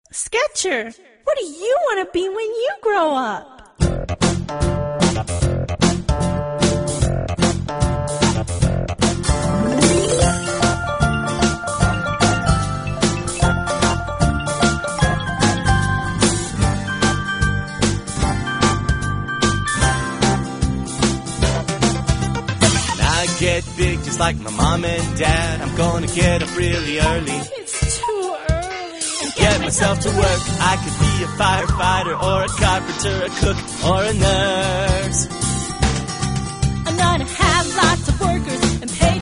Sketcher, what do you want to be when you grow up? Get big just like my mom and dad. I'm gonna get up really early. It's too early. Get myself to work. I could be a firefighter or a carpenter, a cook or a nurse. I'm gonna have lots of workers